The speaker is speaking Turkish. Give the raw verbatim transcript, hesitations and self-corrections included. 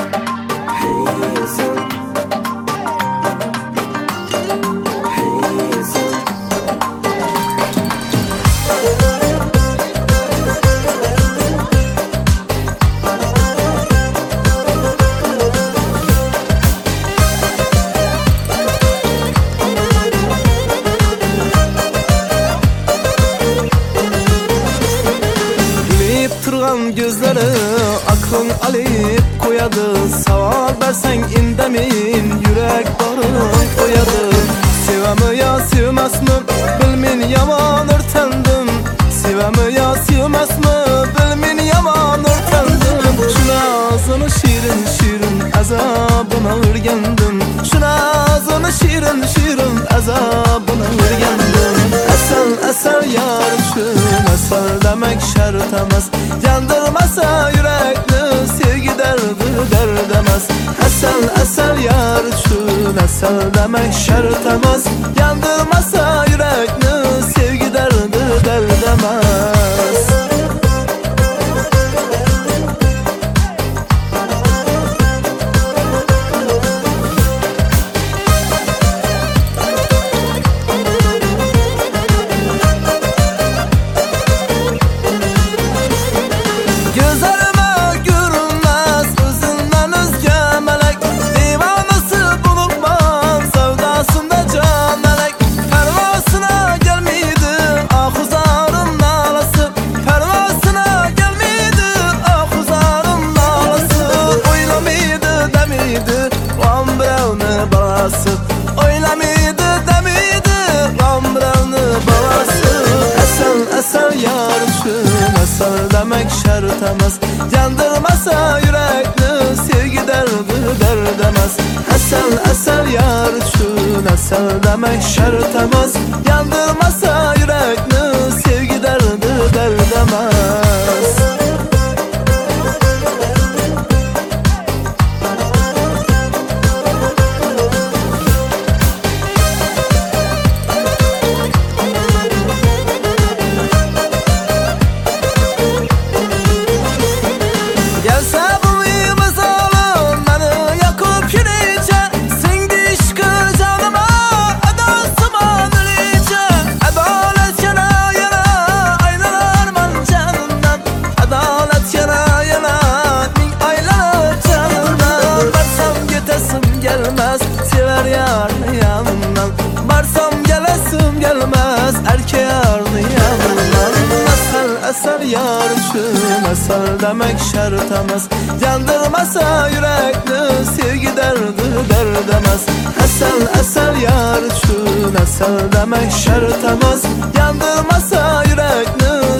Turgan gözleri aklın alıp koyadı. Savab bersen indemin yürek barın koyadı. Sevemi ya sevmez mi bilmin yaman örtendim. Sevemi ya sevmez mi bilmin yaman örtendim. Şuna ağzını şirin şirin azabına örgendim. Şuna ağzını şirin şirin azabına örgendim. Esel esel yarım şun esel demek şart emez. Yandırmasa yürekli sevgi derdi derdemez. Esel esel yar şun esel demek şart emez. Yandırmasa yürekli sevgi derdi derdemez. Oylamıydı demiydi Rambralını balası. Esel esel yarım şun esel demek şart emez. Yandırmasa yürekli sevgi derdi derdemez. Esel esel yar şun esel demek şart emez. Yandırmasa yürekli sevgi derdi derdemez. Sever yarını yanından barsam gelesim gelmez. Erkeğe yarını yanından. Esel esel yarım şun esel demek şart emez. Yandırmasa yürekli sevgi derdi derdemez. Esel esel yar şun esel demek şart emez. Yandırmasa yürekli